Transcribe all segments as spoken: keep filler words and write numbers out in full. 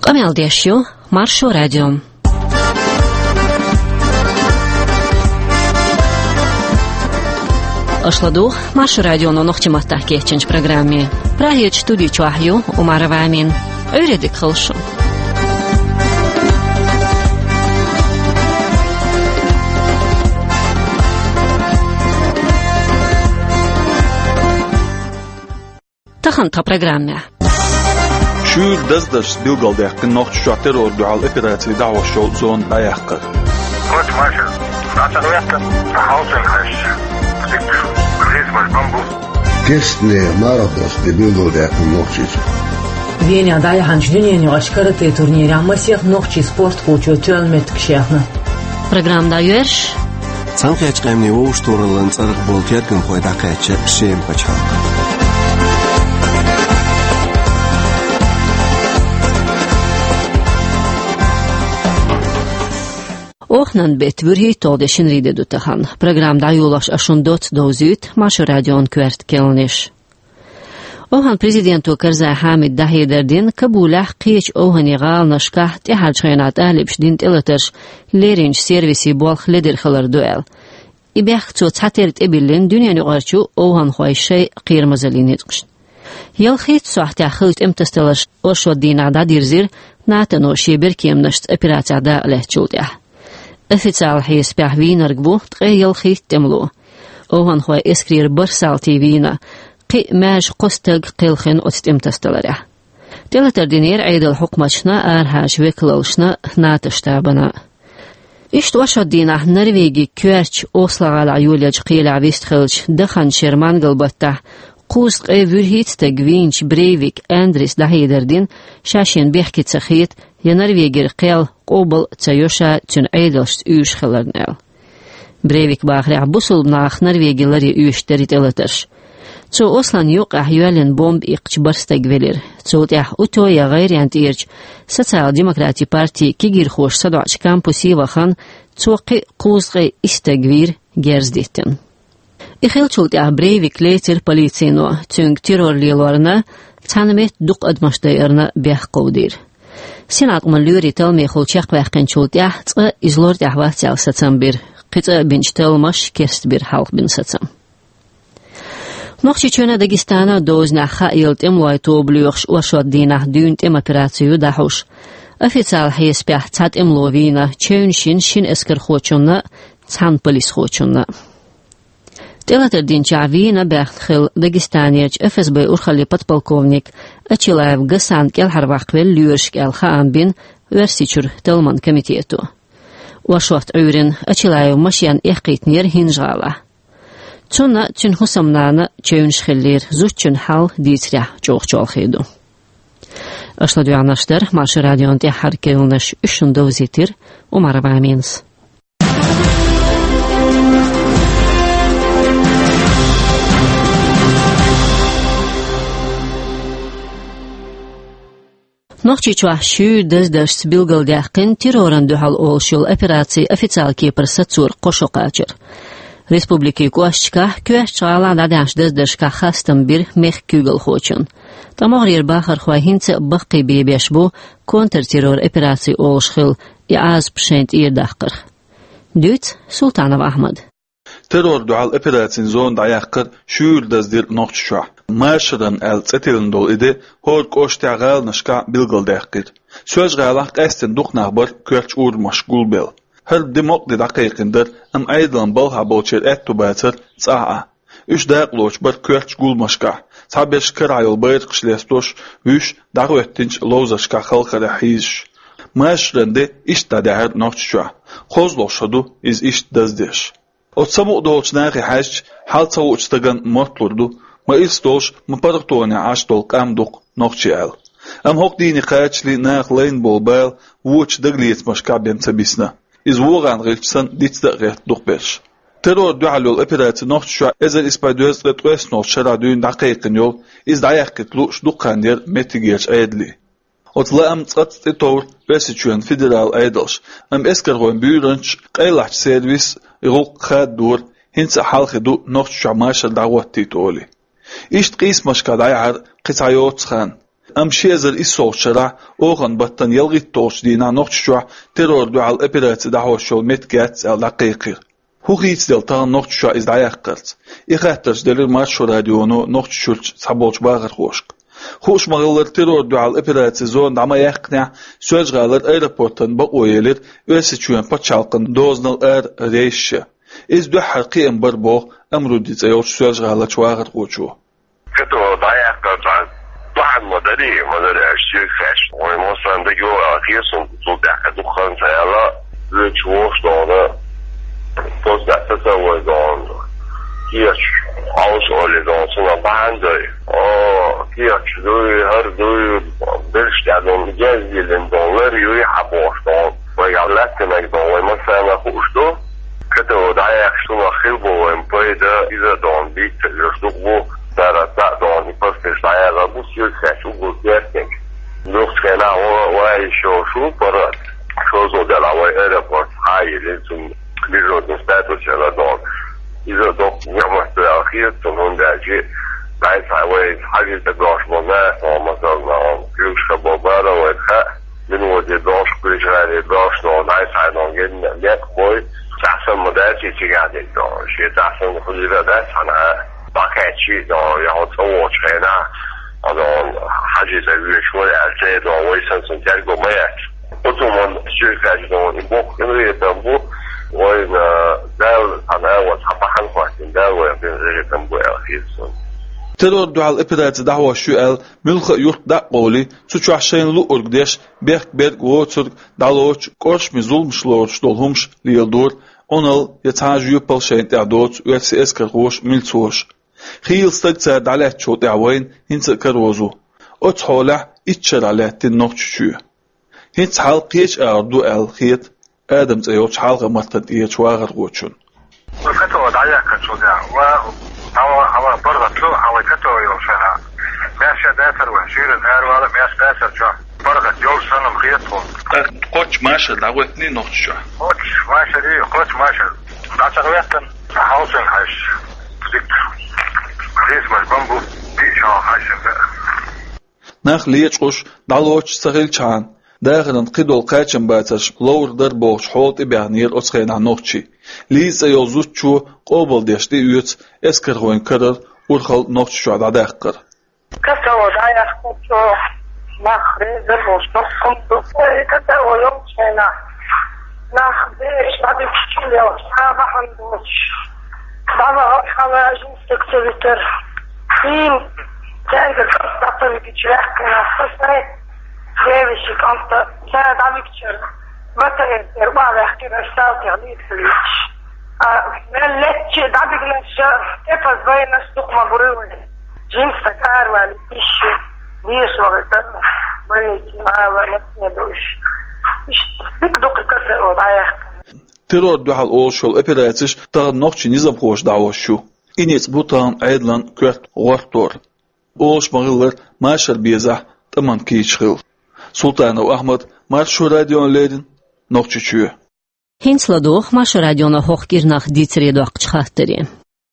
Камел Дешью, Маршу радио. Ашладу, Маршу радио, но нохтиматта кеченч программе. Прагет студии чуахью, умаравамин. Öğredik kılşın. Tahan ta programma. Şu dazdaş bilgaldaykın noqtuşa terrordu al operatsiya da'wa şol zon ayaqqı. Koç marşal. Natsanuyatta housing hash. Christmas bambu. Kestne marados de bilgaldaykın noqtuşu. Веня дая ханчдюнени ашкараты турнире амасих нохчи спорт кучу тölmet кшяхна. Программда юрш. Цанхач гамни ууш туралан царх болтеркин хойдакач шем пачак. Ohnan bet vurhi todeşin ride dutahan. Programda yolaş aşundot dozüt Maşu radyon kvert kelniş. Ohan prezidentu Karzai Hamid Dahiderdin Kabulah qiyç ohani gal nashkah tehal çaynat ahlib şdint elatarş lerinç servisi bolx leder xalar duel. İbeh ço çatert ebillin dünyanı qarçu ohan xoyşay qirmazalini tqış. Yal xit sohta xit imtastalaş oşo dinada dirzir natano şeber kemnasht operatsiyada lehçuldah. Официал хейс пях винар гву тгеял хит темлу. Охан хой эскрир барсал тивина. Qi maash qostag qilxin ottimtastalaria. Teletar dinir aydal hukmachna arhash veklalshna natashtabana. Ishtu ashadina Norvegi kwerch oslagala yulyaj qila vistkhilch dakhan sherman galbatta qusq evurhit tagvinch Breivik Andris Dahiderdin shashin behkit sakhit ya Norvegir qel qobal tsayosha tun aydalsh üsh khilarnel. Breivik bakhri busul nach Norvegilari üshtarit elatarsh. So Oslan yok ahyalen bomb iqch barstag velir. So tah uto ya ghayriyant irch Sotsial Demokrati Parti kigir khosh sadach kampusi vakhan tsoqi quzqi istagvir gerzditten. İxilçult ya Breivik leter politsiyno tünk terrorlilarına tanmet duq admashtayarna beh qawdir. Senat maluri talmi khulchaq vaqinchult ya tsa izlor dahvat sal satsambir qitsa binchtalmash kerstbir halq bin satsam. Noqchi çöne Dagestana dozna xailt emloy tobluyx oshod dina dünt em operatsiyu dahush. Ofitsial hespah tat emlovina çönshin shin esker xochunna tsan polis xochunna. Telater din chavina baxtkhil Dagestaniyach F S B urxali podpolkovnik Achilayev Gasan kel harvaqvel lyurshk el khaambin versichur telman komitetu. Oshot uyrin Achilayev mashyan eqitnir hinjala. Çuna çün husamnana çöynşxillir zuçün hal ditsrah çoğçolxidu. Aşladı anlaştır Maşu radyon te harkelnaş üçün dozitir umarabamins. Noqchi çuah şu dazdash bilgaldaqin terroran duhal olşul operatsiya ofitsial kepir satsur qoşoqaçır. Respubliki Koşçka köşçala dadaş dazdaşka xastam bir mex kügel xoçun. Tamogrir baxar xohince baqi bebeş bu kontrterror operatsiya olşxil iaz pşent irdaqır. Düt Sultanov Ahmad. Terror dual operatsiya zon dayaqqır şuur dazdir noqçuşa. Marşadan el tsetilin dol idi hor koştagal nashka bilgaldaqqir. Söz qalaq qastin duqnaqbar köç ur mashgul bel. Her demok de daqiqindir am aydan balha bolcher ettu batır tsaha. Üç daqloç bir köç gulmashka. Sabesh karayol bayt qishlestosh üç daqvettinch lozashka xalqara hiz. Mashrande ishta dahar noqchua. Qozloshadu iz ish dazdesh. Otsamu dolchnaqi haj haltsa uchtagan mortlurdu. Ma istosh mapartoni ashtol qamduq noqchial. Am hoq dini qachli naq lain bolbal wuch dagliet mashka bensabisna. Iz woran rilsan ditsta recht duqbesh. Terror dualul operatsiya noqchua ezel ispaydöz retresnol sharadun daqiqin yol iz dayaqitlu shduqandir metigerch ayedli. Otla am tsat tetor resichuen federal aydalsh am eskergoin büyrench qaylach servis iruq khadur hinsa halqidu noqchua mashal dawatti toli. İşt qismashka dayar qitayot khan أم شيزر إسوق شرع أوغن بطن يلغي توش دينا نقشوا ترور دعال إبرات دعوة متجات الدقيقة هو غيت دلتا نقشوا إز دعيق قرت إخاتش دليل مارشو راديونو نقشوا صبوش باغر خوشك خوش مغلر ترور دعال إبرات زون دعما يقنع سوج غالر أيربورتن بقويلر ويسيشوين بچالقن دوزنال أر ريش إز دو حرقي إمبر بوغ أمرو ديز أيوش سوج غالر شواغر خوشو كتو دعيق قرت واحد مدري مدري أشتري خش ومثلا بيجوا أخيرا صدق دخان سيارة لتشوف دارا فوز دستة وزان كيش عاوز أولي دان سنا بعندي آه كيش دوي هر دوي برش دادن جزء لندانلر يوي حباش دان ويعلق كنك دان ومثلا خوش دو كتو دعيق شنا خيل بو ومبايدا إذا دان بيت يشتغو در تا دانی پرسش دایا بوسیو خشو گذشتن لخت کنه و وای شو شو پر شو زود علاوه ایرپورت هایی لسون بیرون نسبت چرا دان ایزا دو یمست اخیر تون درجه باید وای حاجی تگاش بونه مثلا کیوش خبر و خ من وجه داش کلیش رای داش دان ای سایدان گن یک خوی تحسن مدرسی چیکاره دان شی تحسن خودی را دست نه باكاتشي دا يعني تصور شينا هذا حاجة زي شوية على دا ويسن سنترجو ميت وتمن شركة جدون يبوك إنه يتنبو وين دال أنا وتحبحن قاعدين دال وين يتنبو أخير سن ترور دعال إبرات دعوة شوال ملخ يرد دقولي سوچو عشان لو أرقديش بيخ بيرق ووتر دالوش كورش مزول مشلورش دولهمش ليلدور أونل يتعاج يوبل شين تعدوت ويفسي إسكر غوش ملتوش خيل استقصاد على تشوت عوين هنس كروزو أتحولع إتشر على تنوخ شو هنس حلقيش أردو الخيط آدم زيوش حلقة مرتد إيش واغر غوشون وكتو دعيا كتو دعا وهو هو برغت له هو كتو يوشنا ماشي دافر وحشير الهار ولا ماشي دافر جا برغت يوشنا مخيطهم قوش ماشي دعوتني نوخ شو قوش ماشي دي قوش ماشي دعتغويتن حوصل حش ناخ ليتشوش دالوش سغيل چان داخلن قيدول قاچن باتش لور در بوش حوت ابيانير اسخينا نوخشي ليز يوزوچو قوبل ديشتي يوت اسكر وين كرر ورخل نوخشو على داخر كتو دايا كتو ناخ در بوش نوخم كتو يوم شينا ناخ ديش بعد كتو يوم صابح ندوش دعنا أخوة جنسك تبتر فين تانجل تقطر بجراح كنا خسرت جايبشك أنت كانت عميك تشر بطرين إربعة يحكي رسالة يعني تفليش من لتش دعبك نشا تفز بين نسلق مبروي جنسك أروى لتش ديش وغتر بيتي معاوى نتني دوش مش بك دوك كسر وضعي ترور دعال أوشول إبراتش تغن نوخشي نظام خوش دعوشو إنيت بوتان عيدلان كورت غورتور أوش مغلر ماشر بيزح تمن كيش خيل سلطان وأحمد مارشو راديون ليدن نوخشي شو هنس لدوخ مارشو راديون هوخ كيرناخ ديتري دوخش خاطرين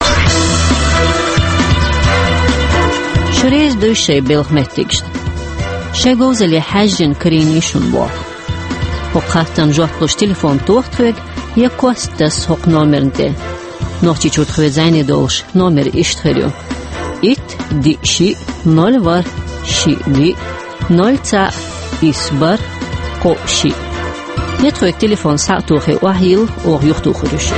شريز دوشي بيلخ متيجشت شاگوز اللي حاجن كرينيشون بوخ وقتن جوت بلوش تليفون توختوك يكوستس هوق نومرنتي نوخشي چوت خوي زيني دوش نومر اشتخليو ات دي شي نول var شي دي نول تا اسبر قو شي يتخوك تليفون ساعتوخي واهيل او يختو خروش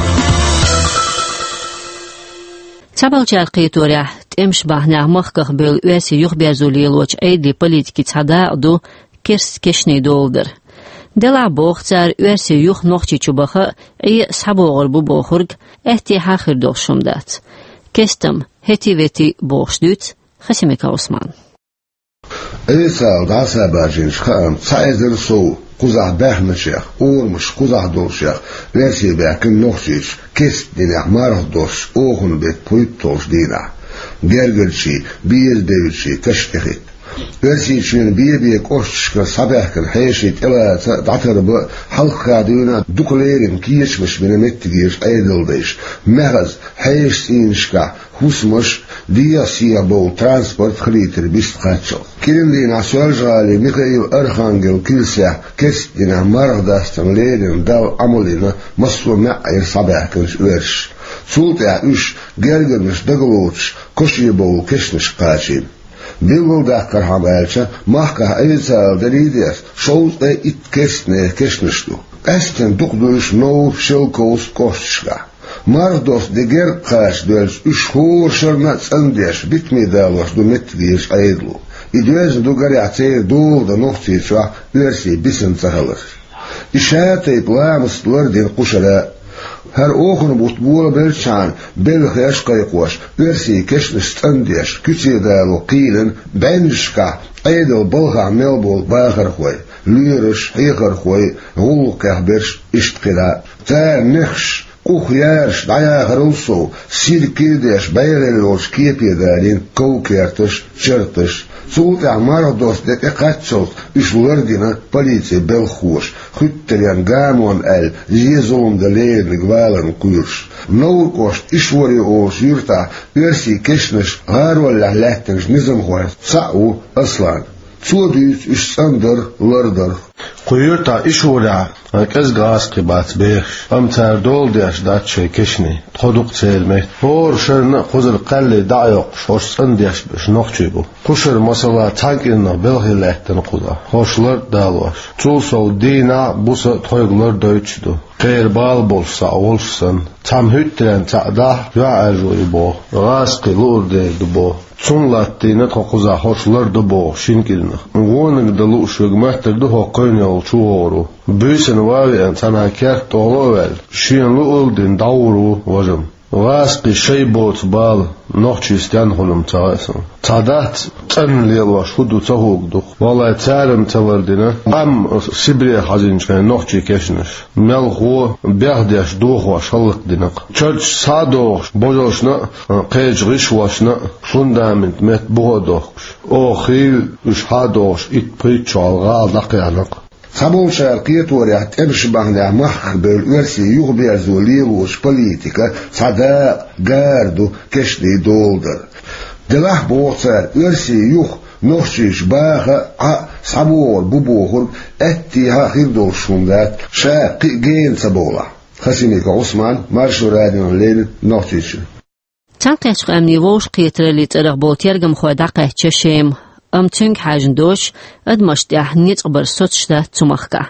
تابل جارقي توريح تمش بحنا مخكخ بيل واسي يخبرزو ليلوش ايدي بوليتكي تحدا دو كرس كشني دولدر دلا بوختار واسي يخ نوخشي چوبخه اي سابوغر بو بوخرگ احتي حاخر دوشم دات كستم هتي وتي بوشدوت خسيمك عثمان إيسا دعسا باجينش خام سايزر سو قزع باحنا شيخ اور مش قزع دور شيخ واسي باكن نوخشيش كست دينا مارخ دوش اوخن بيت بويت توش دينا جرجلشي بيز ديوشي تشتخيت واسي شين بيه بيه كوشك صباح كان حيشيت إلا دعتر بقى حلق قادونا دوكوليرين كيش مش من متجيش أيدل ديش مغز حيش سينشكا هوس مش Dia siyabol transport khlitir bist qaçıl. Kirindina sözgali Mikhail Arkhangel kilse kestina margdastan lerin dal amulina masluma ayr sabahkins örs. Sulta üç gergirmiş daguluç koşibol keşniş qaçil. Bilgulda karhamelçe mahka aytsal derides şouz e it kesne keşniştu. Esten dukduş no şilkos koşçka. Mardos de ger qaç döls üç hor şerna tsandeş bitmedalos du metviş aydlu. İdöz du garyatsey dolda nohtiçwa versi bisin tsahalar. İşatey plamstlarden quşara her oğunu butbuğla belçan belgeş kayıkwaş versi keşniş tsandeş küçedalu qilin benşka aydıl balga melbol bağır koy. Lüriş heygar koy gulqah berş iştkila. Ta nexş Kuhyarş, dayağırılsu, sirkirdeş, bayreloş, kepedalin, kavkertış, çırtış. Sulta mardos deke kaççıl, üçlerdine politsiya belhoş, hütteren gamon el, zezolumda leyrnik valan kuyurş. Naurkoş, işvari oğuz yurta, versi keşniş, garvallah lehtenş nizamhoy, sa'u, aslan. Çodüz, üçsandır, lardır. Kuyurta işura, kez gaz kibat beş, amtar dol diyaş datçe keşni, toduk çelmek, hor şerna kuzur kalli dayok, şorsan diyaş beş nokçuy bu. Kuşur masala tankirna belhilekten kuda, hoşlar dalvaş. Çulsol dina busa toyglar döyçdü. Qeyr bal bolsa olsun, tam hüttren ta'da ya arjuy bu, gaz qilur deydi bu. Çunlatdığına kokuza hoşlardı bu şinkilini. Onun da luşugmahtirdi hokkayın yol çoğuru. Büyüsün vaviyen tanakar dolu vel. Şiyanlı oldun davru vajım. Vaskı şey bot bal nohçistan hulum tağısın. Tadat tanliyal vaş hudu tahugduk. Vallahi tarim tavardina. Am Sibriye hazinçken nohçi keşniş. Melhu behdeş doğ vaş halık dinak. Çöç sadoş bojoşna qeyç giş vaşna fundament met boğadokş. O xil üç hadoş it pıyt çoğalga daqyanak. Sabol şarkıya toriyat emşibahna mahbel versi yuhbiya zoliluş politika sada gardu keşli doldur. Delah boğsar versi yuh nohşiş bağa a sabol bubuhur etti hahir dolşundat şaqi gen sabola. Hasimika Osman, Marşu Radyon Lenin, nohşiş. Tanqeç qamni voş qitrali tsaraq boltergam khoda qahchashim. أمتنك حاجن دوش أدمشتح نتقبر سوتشتا تمخكا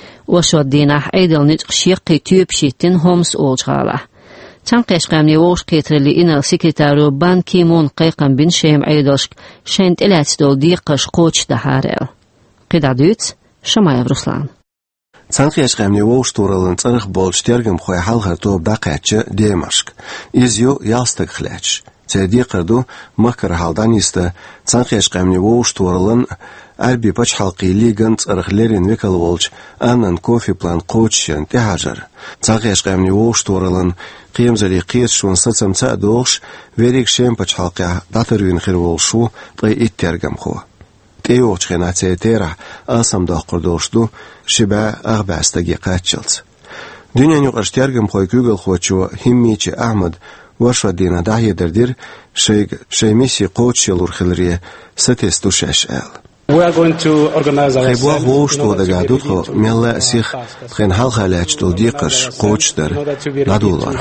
وشو ديناح أيدل نتقشيقي تيوب شيتين هومس أولجغالا تنقيش قامني ووش قيتر اللي إنا السكرتارو بان كيمون قيقن بن شيم أيدلشك شنت إلات دول ديقش قوش دهارل قيدا دوت شمايا برسلان Sanqiyach qamni wosh toralın tsarıq bolchtergam khoy halgar tob daqatcha demashk izyo yastak khlach Цеди қырду махкар халданисты цанқияш қамни воуш туарлын арби пач халқи лиган цархлерин векал волч анан кофе план қоучшен тихажар. Цанқияш қамни воуш туарлын қиемзали қиет шун сацам цадоғш верик шем пач халқи датырвин хир волшу тай иттергам хо. Теоч хена цеетера асам да қырдошту шиба ағбастаги қатчылц. Дүниян юқаштергам хой күгіл хочу химмичи Ахмад وشو دينا داهي دردير شي شي ميسي قوتش لورخلري ستستوشاش ال We are going to organize our خيبوا هوش تو دغادوت خو ميلا سيخ خين حال خلاچ تو ديقش قوتش در لادولار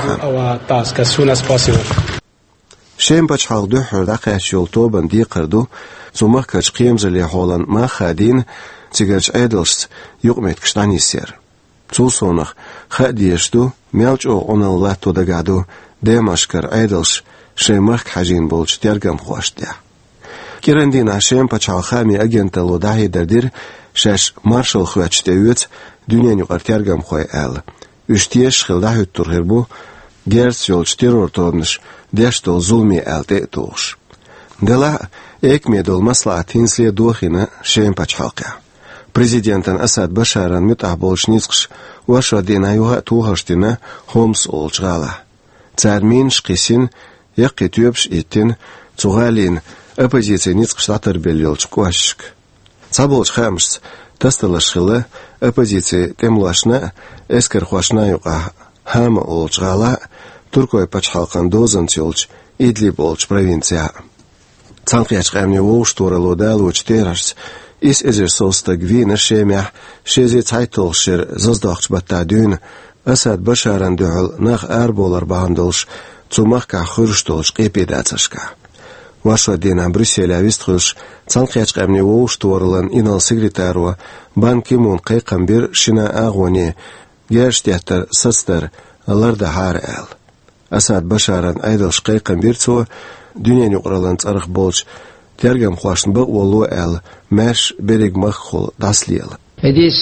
هم شيم باچ حال دو حر دقاش يول تو بن ديقردو زومخ كاچ قيمزلي هولن ما خادين تيگرچ ايدلس يقمت كشتاني سير تو سونخ خديشتو ميلچ او اونل تو دغادو Демашкар айдалш шемах хажин болч тергам хоштя. Кирендина шем пачалхами агента лодаhi дардир шаш маршал хвачтевец дюняню тергам хой эл. Үштиеш хилдахи турхербу герц йолч террорторныш дештол зулми элте туш. Дела экмедол маслаатин следохина шем пачалка. Президентан Асад Башаран митах болчницкш ваша динаюга тухаштина хомс олчгала. Цармин шқисин яқи тюбш иттин цугалин оппозиция ницқштатыр белелч куашк. Цаболч хамш тасталашхила оппозиция темлашна эскер хуашна юqa хама олчгала туркой пачхалқан дозан тёлч Idlib olç provinsiya. Цанкъячкъ амни воуштора лодал учтерарс ис эзер солста гвинер шемях шези цайтолшир заздахч баттадюн Асад башаран дюл нах арболар бахандолш цумахка хурштолш қипедацашка. Ваша дина Брюсселя вистхылш цанкъячкъ амни воушторлан инал секретарва Бан Ки-мун қайқамбир шина агони герштятар састар ларда харэл. Асад башаран айдалш қайқамбир цо Дүниен юқралан царық болч тергам хуашын бұқ олу әл мәш берег маққол даслиел. It is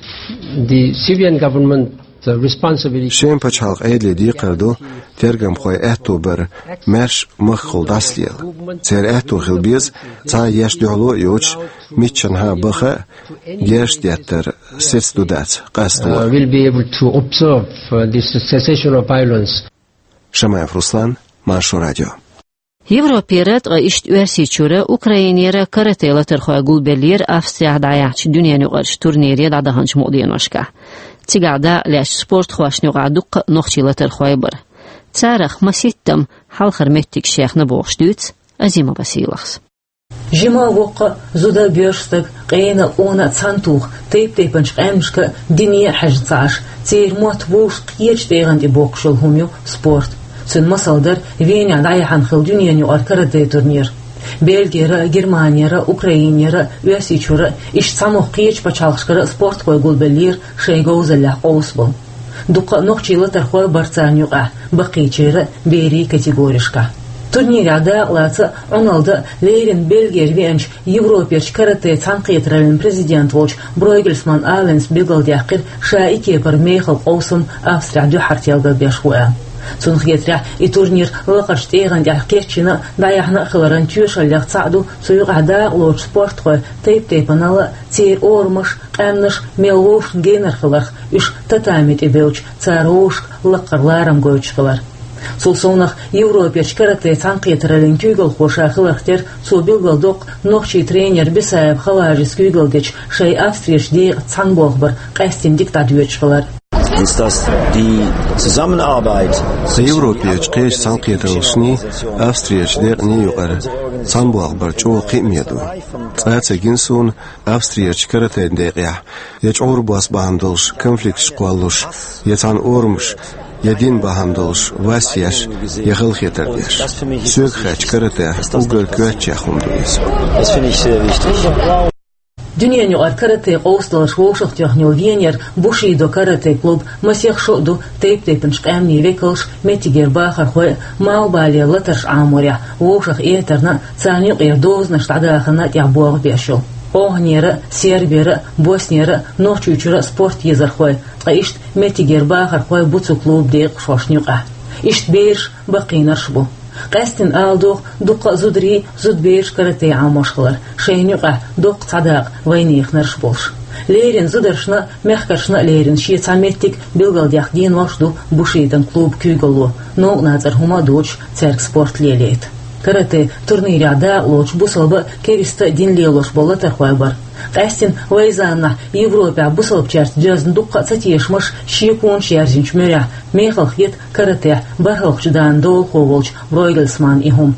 the Syrian government the responsibility. Шем пачалq әйдлі дейқарду тергам хуай әтту бір мәш маққол даслиел. Цер әтту хилбез ца еш дюлу юч митчан ха бұқа геш деттер сец дудац қастуа. Will be able to observe uh, this cessation of violence. Шамаев Руслан, Машу радио. Европерет ишт üersiçure Ukrainere karatela terxoya gulberlir Avstriya dayaç dünyanı qarşı turniri da dahanç modiyanoşka. Tigada laş sport xoşnu qaduq noxçila terxoya bir. Tsarx masittam hal xirmettik shexna boğşdüt Azima Basilax. Жима воққа зуда бёрстаг қейна она цантух тейп тейпанш қаймшка диния хажцаш цейр мот вош қиеч дейганди боқшыл хумю спорт. Сын масалдар Веня дайхан хил дүнияню аркарады турнир. Бельгияра, Германияра, Украинияра, Үәсичура иш цамух қиеч пачалшкара спорт қой гулбелир шейгоузаллах оусбол. Дуқа ноқчила тархой барцанюға бақичера бери категоришка. Турнирада лаца оналда Лейрин Бельгер венч Европеш карате цанқиетралин президент волч Бройгельсман Аленс бегалдяқир шаике пар мейхал оусым Австрия дюхартелга бешхуа. Цунхгетря и турнир лақаш тейган дяхкерчина даяхна хыларан тюшалях цаду суюғада лоч спорт қой тейп-тейпанала цейр ормыш, қамныш, мелош гейнар хыларх үш татамит ebeuch царош лаққарларам гойчқалар. Сулсонах Европеш карате цанқиетралин күйгіл хоша хылархтер субилгіл доқ ноқчи тренер бисаев халажис күйгілгеч шай Австрияш дейг цанбоқ бір қастин диктадуечқалар. Ist das die Zusammenarbeit Европеч қеш цанқиетралшни Австриyaч дерни юғар цанбоқ бір чоу қимеду. Цаца гинсун Австриyaч карате дегя яч орбас бахандылш конфликт шқуалуш яцан ормш Един бахандылш васияш яғыл хетардеш. Сөк хач карате угар көтче хундуис. Das finde ich sehr wichtig. Дүнияню ар карате оусталаш волшах тяхнил венер бушидо карате клуб масех шоду тейп-тейпенш қамни векалш метигер бахар хой маубали латарш амуря волшах этерна цанюк ердознаш тадахана тябуаг бешил. Огнера, Сербера, Боснера, нохчучура спорт езар хой. Ишт метигер бахар хой буцу клуб дейк шошнюка. Ишт бейш бақинар шбу. Қастин алдуқ дуққа зудри зудбейш карате амошқылар. Шейнюқа дуқ цадақ вайнейхнар шболш. Лейрин зударшна, мягкаршна лейрин шиецаметтик билгалдях дин вашду бушидан клуб күйгалу. Но назар хума доч церк спорт лелейт. Карате турниряда лоч бусалба кевиста динле лош бола тархуай бар. Қастин вайзанна Европа бусалып чарт джазн дуққа цатиешмаш шиекун шиярзинч мөря. Мейхалх ет карате бархалхчудан дол ховолч Бройгельсман и хум.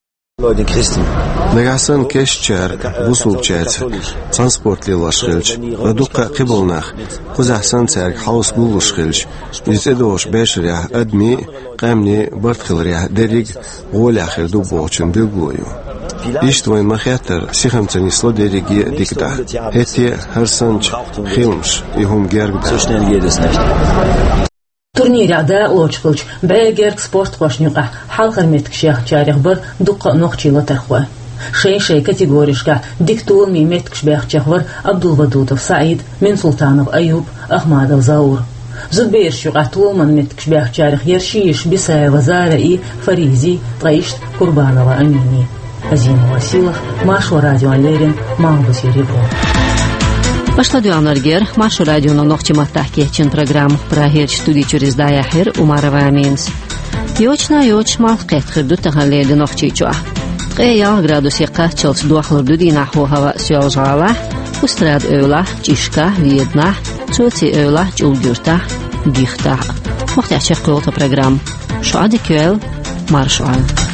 Нагасан кешчар вусулчац транспорт лилашхилч радуqa қиболнах қузахсан царк хаус гулушхилч изедош бешря адми қамни бартхилря дериг голахир дубочин билгую иштвой махятер сихамцанисло дериги дикта хети харсанч хилмш и хум гергда. So schnell geht es nicht. Турниряда лочқылч бәйгерг спорт қошнюқа халқарметк шех чарих бір дуққа ноқчила тархуа. Шей-шей категоришка диктуыл меметкш бәхчехвар Абдулвадудов Саид, Менсултанов Аюб, Ахмадов Заур. Зубейршюк атулман меткш бәхчарих Ершииш Бисаева Зара и Фаризи Таишт Курбанова Амини. Азима Василов, Машу радио Алерин, Мамбус Еребро. Başladığanlar Maşu Radyo'nun noqçimatdaki için program Praher studi через Dayahir Umarova Amins. Yoçna yoç malqet xirdu tahaledi noqçiçua. Qeya gradusiqa çels duaxlurdu dinahu hava siyalжала, ustrad öyla, çişka, viedna, çoti öyla, çulgurta, gihta. Muhtaçıq qolta program. Şadi köl, marşual.